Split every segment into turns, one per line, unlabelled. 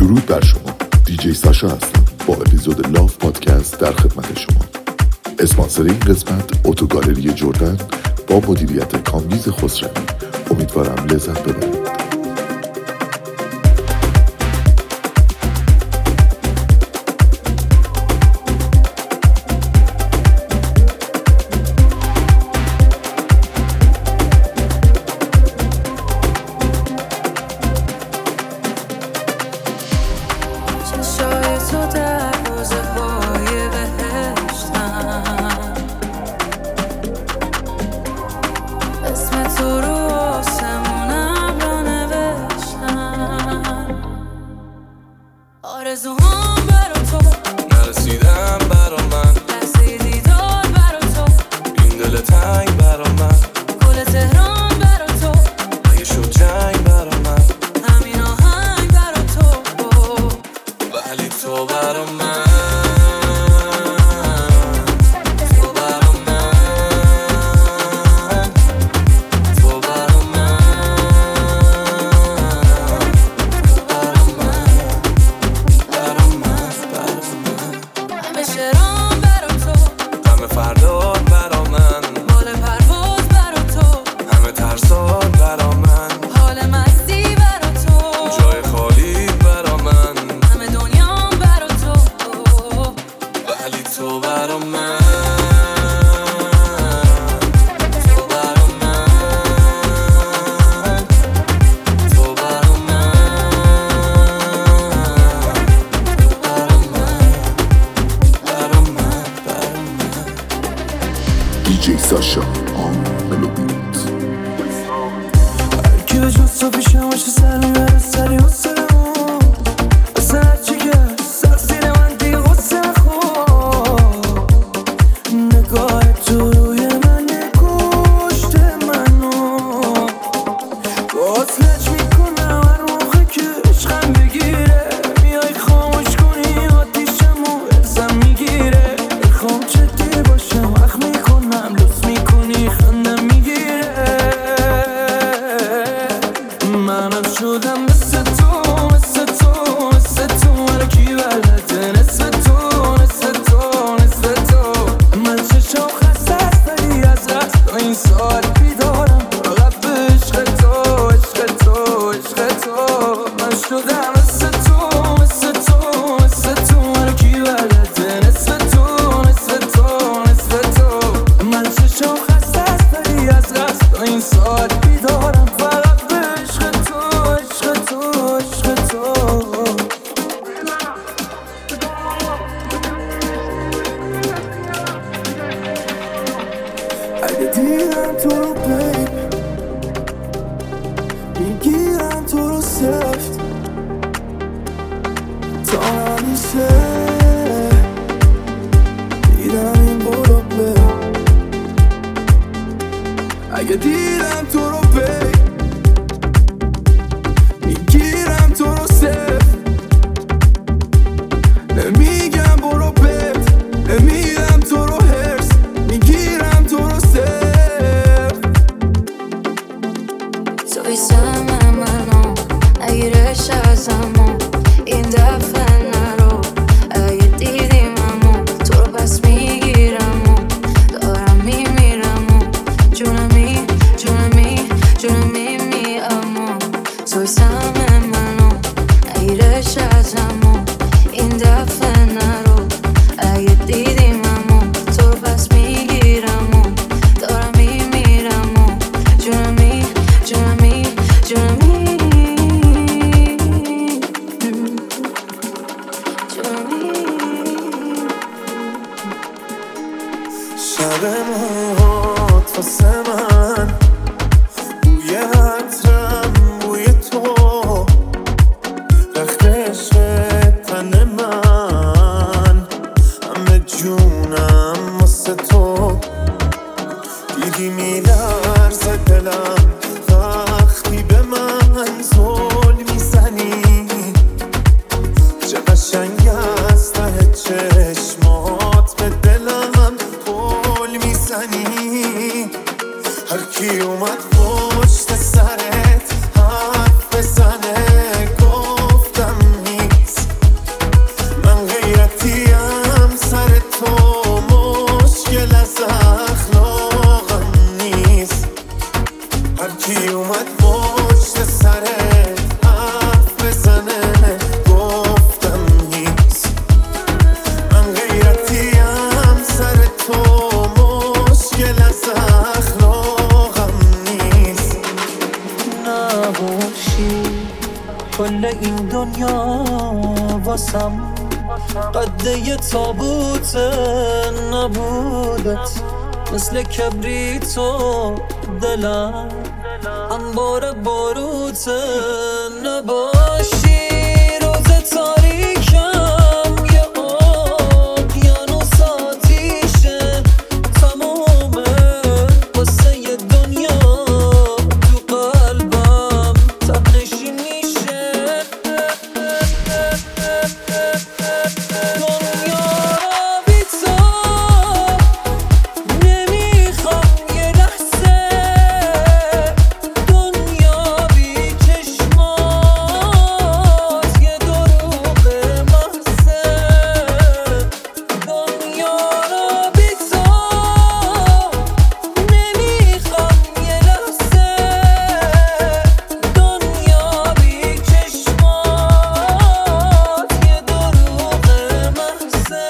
درود بر شما. دیجی ساشا هستم با اپیزود لاف پادکست در خدمت شما. اسپانسر این قسمت اتوگالری جردن با مدیریت کامبیز خسروی. امیدوارم لذت ببرید. دیجی ساشا ملودیت
هرکی به جز تو پیشم باشه سر میبره سری حسه نمون واسه هرچی که سر زیر من دیگه غصه نخور نگاه تو روی من کشته منو بازلج میکنم هر موقع که عشقم بگیره میای خاموش کنی آتیشمو ازم میگیره میخوام جدی باشم وقت میکنم لطف میکنی خندم میگیره منم شدم مثل تو مثل تو مثل تو هرکی بلده نصف تو نصف تو نصف تو من چشم خسته است ولی از رفت تا این ساعت بیدارم فقط به عشق تو عشق تو عشق تو من شدم مثل تو مثل تو مثل تو هرکی بلده نصف تو نصف تو نصف تو من چشم خسته است ولی از رفت تا این ساعت بیدارم فقط به عشق تو عشق تو عشق تو اگه دیدم تو رو بیب میگیرم تو رو سفت تا همیشه دیدم این برو بیب اگه دیدم تو رو بیب میگیرم تو رو سفت نمیگم برو بیب نمیدم تو رو هرس میگیرم تو رو سفت
توی سم منو نگیرش ازمو این دفعه نرو اگه دیدیم امو تو رو پس میگیرم و دارم میمیرم و جونمی جونمی جونمی میامو توی سم منو نگیرش ازمو این دفعه نرو اگه دیدیم امو تو رو پس میگیرم و دارم میمیرم و جونمی جونمی جونمی
شب ماهات واسه من بوی عطرم بوی تو رخت عشق باشی. کل این دنیا واسم قد یه تابوت نبودت، مثل کبریت و دلم انبار باروت نباشی. روز تاریکم یه اقیانوس آتیشه تمومه، واسه یه دنیا تو قلبم تبنشین میشه. دنیا را بی تو نمیخوام یه لحظه، دنیا بی چشمات یه دروغ محضه. دنیا را بی تو نمیخوام یه لحظه، دنیا بی چشمات یه دروغ محضه.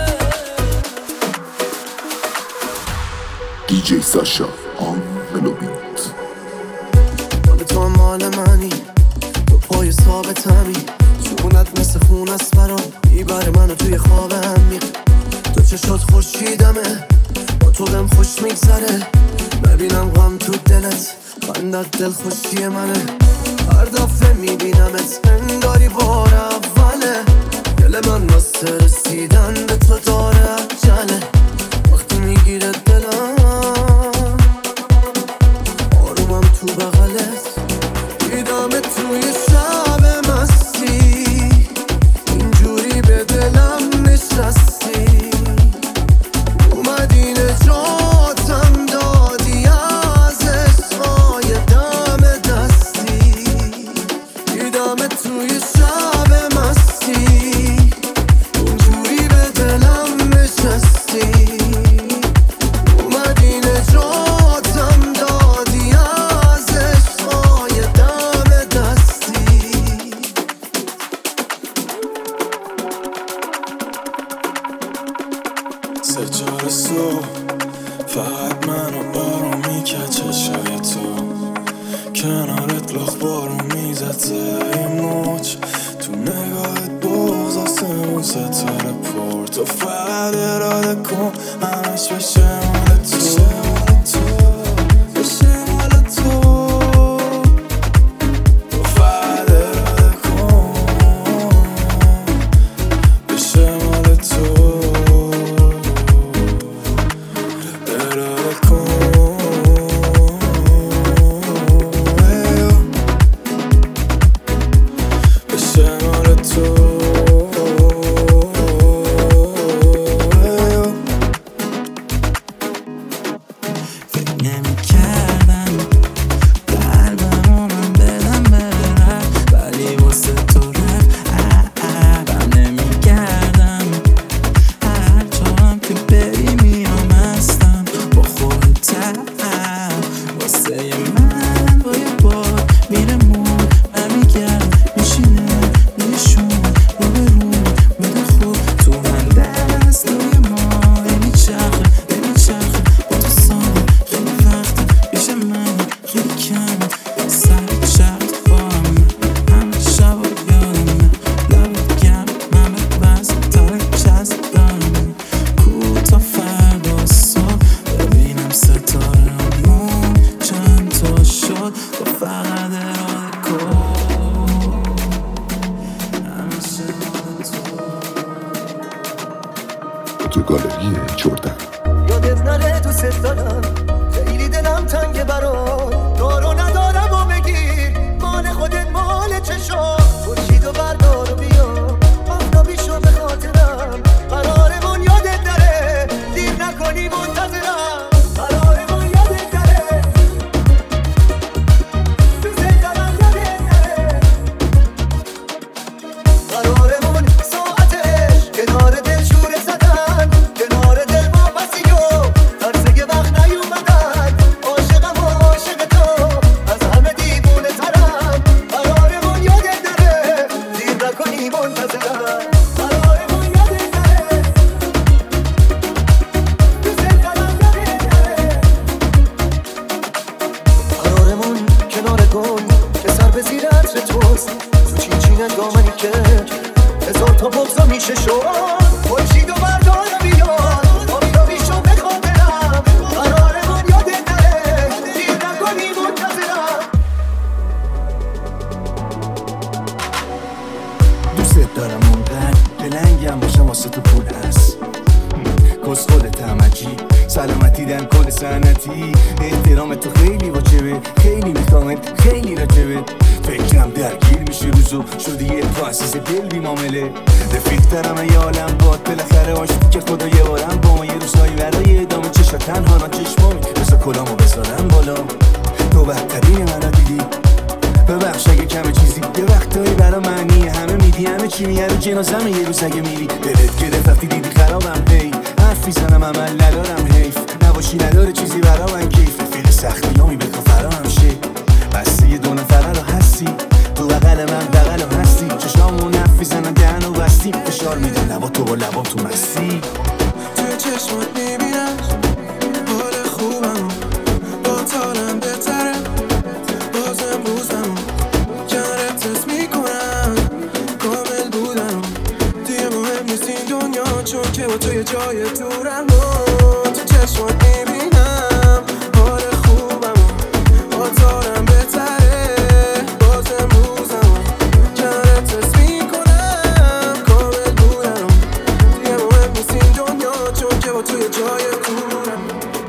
DJ ساشا آن ملوبیت.
مال تو مال منی، تو پای ثابتمی، چونت مثل خون است برام، میبره منو توی خواب عمیق. تو چشات خورشیدمه، با تو بهم خوش میگذره، ببینم غم تو دلت، خندت دل خوشی منه. هر دفعه میبینمت انگاری بار اوله، دل من واسه رسیدن به تو داره عجله. وقتی میگیره دلم آرومم تو بغلت، دیدمت توی شب مستی، اینجوری به دلم نشستی، اومدی نجاتم دادی از عشقای دم دستی. دیدمت توی شب مستی، اینجوری به دلم نشستی، اومدی نجاتم دادی از عشقای دم دستی.
سه چهار صبح فقط منو آروم میکرد چشای تو، کنارت لاخ بارون میزد زیر موج، تو نگاهت باز آسمون ستاره پر. تو فقط اراده کن همش بشه مال تو، بشه مال تو. تو فقط اراده کن بشه مال تو، اراده کن بشه مال تو.
فکر نمی‌کردم قلبمونم بدم بره، ولی واسه تو رفت نمی‌کردم. هر جا هم که بری میام هستم با خودت، واسه من با یه بار میره مون و میگرد میشینه میشون رو به رو میده خوب تو من دستای ما نمیچرخه با تو سامه خیلی وقته پیش من خیلی کمه سر شرط خواهم همه شب و یادمه لبت گرم همه بس تاره چست دارمه کوتا فردا صبح ببینم ستاره همون چند تا شد تو فقط اراده کن همیشه مال تو.
اتوگالری جردن.
یادت نره دوست دارم، خیلی دلم تنگه برات، دارو ندارم و بگیر مال خودت مال چشم. خورشیدو بردار و بیا آفتابیشو به خاطرم، قرارمون یادت نره دیر نکنی منتظرم، قرارمون یادت نره دوست دارم یادت نره، قرارمون ساعتش کنار دل شوره زدن، کنار دل ما مثل توست تو چین دامنی که هزار تا بغضا میشه شد خورشید و بردار بیاد آبیدا بیشو بخاطرم قراره من یادت نره دیر نکنی منتظرم
دوست دارم اونقدر دلنگم باشم واسه تو پول هست کس خودت همچی سلامتی دن کل سنتی احترام تو خیلی واجبه خیلی میخوامت خیلی راجبه فکرم درگیر میشه روزو شدی یه پاسیز دل بی معامله رفیقترم ای عالم باد بالاخره عاشقی که خدا یه بارم با ما یه روزایی برای ادامه چشا تنها نا چشمامی بسا کلامو بذارم بالا تو بهترین منو دیدی ببخش اگه کم چیزی یه وقتایی برا معنی همه میدی همه چی میگه رو جنازم یه روز اگه میری دلت گرفت وقتی دیدی خرابم هی حرف میزنم عمل ندارم حیف نباشی نداره چیزی برا من کیف رفیق سختیامی بکن فرام شه بسته یه دو نفره رو هستی تو بغل من بغل هستی چشامو نف میزنم دهن و بستی فشار میدن لبا تو با لبا تو مستی
توی چشمات میبینم حال خوبم با تالم بهتره باز امروزم کنارت حس میکنم کامل بودم دیگه مهم نیست این دنیا چون که با تو یه جای دورم تو چشمات میبینم حال خوبم با تالم بهتره باز امروزم کنارت حس میکنم کامل بودم دیگه مهم نیست این دنیا چون که با تو یه جای دورم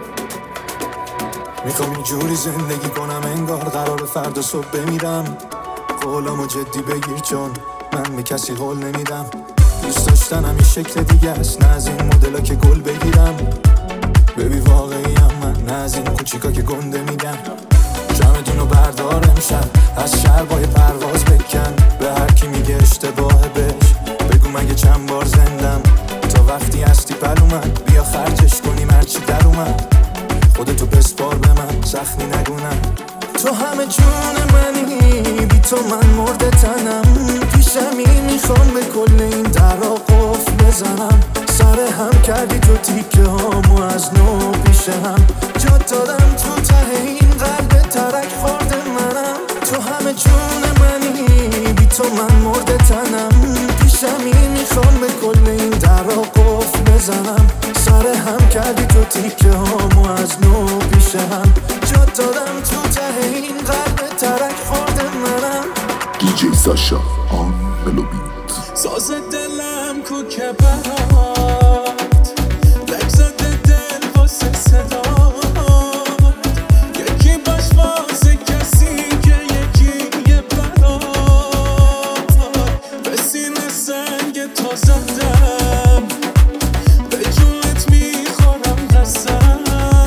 میخوام اینجوری زندگی کنم انگار قرار فردا صبح بمیرم قولامو جدی بگیر چون من به کسی قول نمیدم دوست داشتنم این شکل دیگه است نه از این مدلا که گل بگیرم ببی واقعیم من نه از این کوچیکا که گنده میگن جمعتونو بردار امشب از شربای پرواز بکن به هر کی میگه اشتباهه بهش بگو مگه چند بار زندم تا وقتی هستی پلومن بیا خرجش کنیم هرچی در اومد خودتو بسپار به من زخمی نگونم تو همه جون منی بی تو من مرده تنم پیشمی میخوام به کل این درا قفل بزنم سر هم کردی تو تیکه هامو از نو پیش هم جا دادم تو ته این قلب ترک خورده منم تو همه جون منی بی تو من مرده تنم پیشمی میخوام به کل این درا قفل بزنم سر هم کردی تو تیکه هامو از نو پیش هم جا دادم تو ته این قلب ترک خورده منم
دیجی ساشا آن ملوبیت
ساز دلم کو که برات لک زده دل واسه صدات یکی باش واسه کسی که یکی یه برات به سینه سنگ تا زدم به جونت میخورم قسم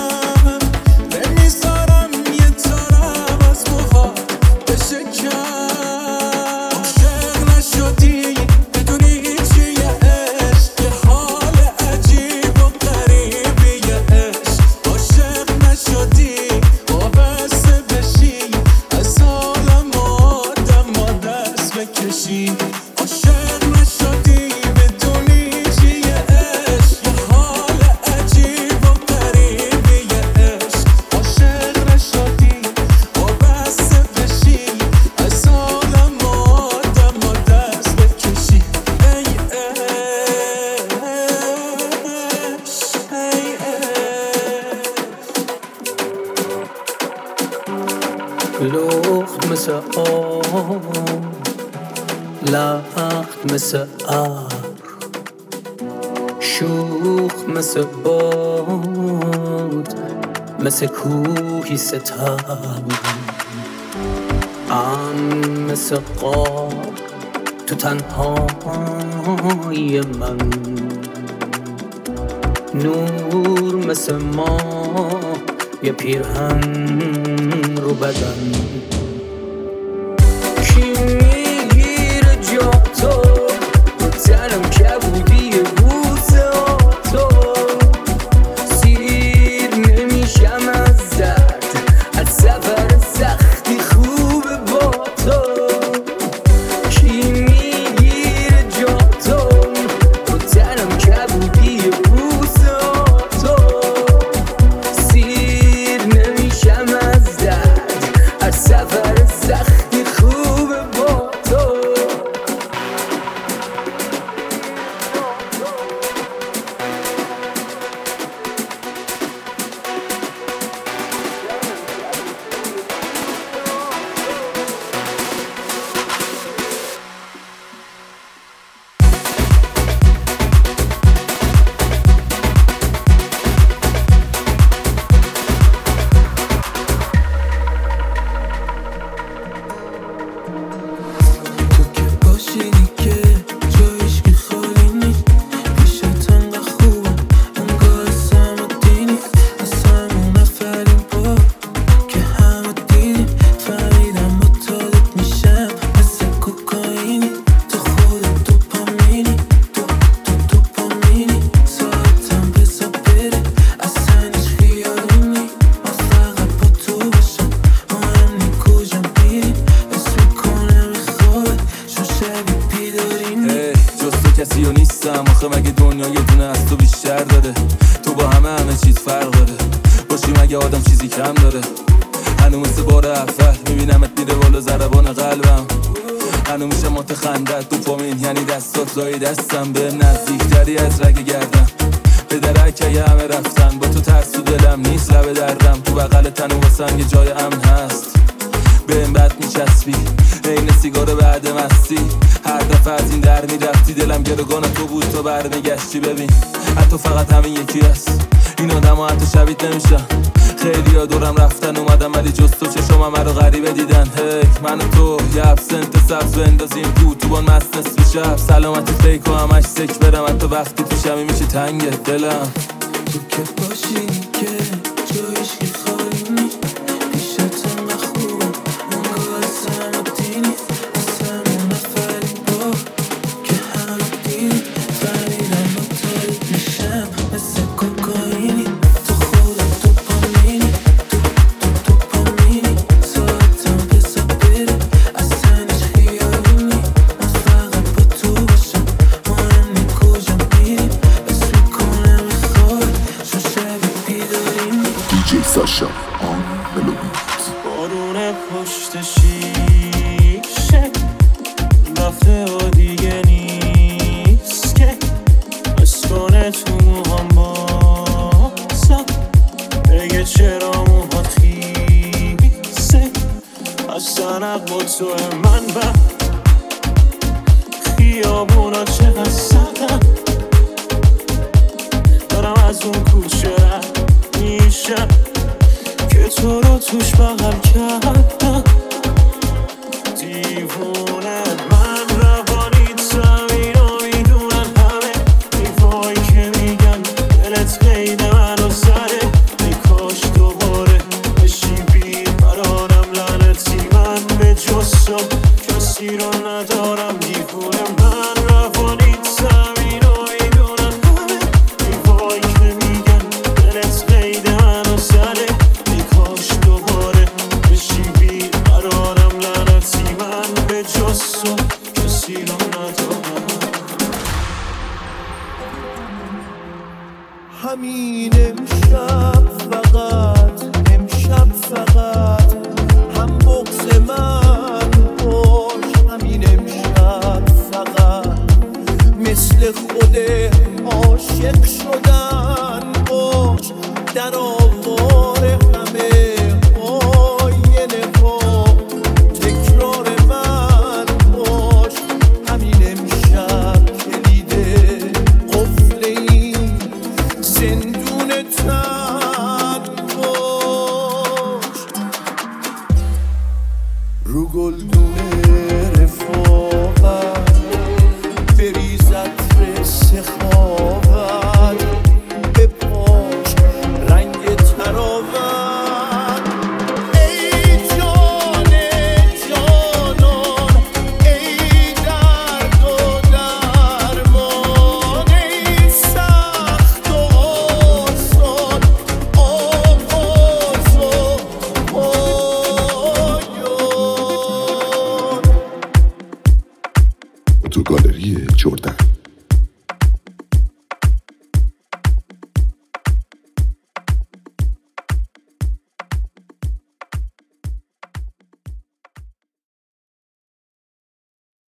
نمیذارم یه تارم از موها بشه کم عاشق نشدی بدونی چیه عشق یه حال عجیب و غریبیه عشق عاشق نشدی وابسته بشی از حالم آدم دست بکشی عاشق نشدی بدونی چیه عشق یه حال عجیب و غریبیه عشق عاشق نشدی وابسته بشی از حالم آدم دست بکشی ای
لخت مثل آب لخت مثل آب شوخ مثل باد مثل کوهی ستم مثل قاب تو تنهای من نور مثل ماه یه پیرهن رو بدن کی میگیره جا تو تنم کبودی بوس تو سیر نمیشم از درد از سفر سختی خوب با تو کی میگیره جا تو تنم کبودی بوس تو سیر نمیشم از درد از سفر باشینی که جایش که خالی نی پیشت انقدر خوبم انگار اسم و دینی از همون اولین بار که همه دیدیم فهمیدم مطالب میشم مثل کوکائینی تو خودت دوپامینی دوپامینی ساعتم بزا بره اصلا هیچ خیالی نی من فقط با تو باشم مهم نی کجا میری اسم میکنم خوابه چون شبی بیداری نی
جز تو کسی رو نیستم آخه مگه دنیا یه دونه از تو بیشتر داره تو با همه چیز فرق داره باشی مگه آدم چیزی کم داره هنو مثل بار اول میبینمت میره بالا ضربان قلبم هنو میشه متخندت دوپامین یعنی دستات لای دستم به نزدیکتری از رگ گردم به درک همه رفتن با تو ترس تو دلم نیست لب دردم تو بغل تن و واسم یه جای امن هست به این بد میچسبی عین سیگار بعد مستی هر دفعه از این در میرفتی دلم گروگان تو بود تو برمیگشتی ببین حتی فقط همین یکی هست این آدم ها حتی شبیت نمیشن خیلی ها دورم رفتن اومدم ولی جز تو چشم همه رو غریبه دیدن من و تو یه ابسنت سبز بندازیم تو مست نصف شب سلامتی فیک و همش سک برم حتی وقتی پیشمی میشه تنگ دلم
تو که باشینی که جایش که خالی نی پیشت انقدر خوبم انگار اسم و دینی از همون اولین بار که همه دیدیم فهمیدم مطالب میشم مثل کوکائینی تو خودت دوپامینی دوپامینی ساعتم بزا بره اصلا هیچ خیالی نی من فقط با تو باشم مهم نی کجا میریم اسم میکنم خوابه چون شبی بیداری نی
دیجی ساشا آن ملومت
بارون پشت شیشه رفته و دیگه نیست که اسکنه تو موهام بازم بگه چرا موهات خیسه از سنق با تو من و خیابونا چقدر سقم دارم از اون کوچه رد میشم که تو رو توش بغل کردم دیوونه من روانیتم اینو میدونن همه ایفایی که میگن دلت قید منو سره ای کاش دوباره بشی بیقرارم لعنتی من به جز تو کسی رو ندارم دیوونه من روانیتم اینو میدونن همه ایفایی که میگن دلت قید منو سره ای کاش دوباره بشی بیقرارم لعنتی من به جز تو کسی رو ندارم
همین امشب فقط هم بغض من باش همین امشب فقط مثل خود عاشق شدن باش در آوار همه آینه ها تکرار من باش همین امشب کلیده قفل این زندون تن باش رو گلدون رفاقت بریزد سخاوت به پاش رنگ تراوت ای جان جانان ای درد و درمان ای سخت و آسان آغاز و پایان
تو گالری جردن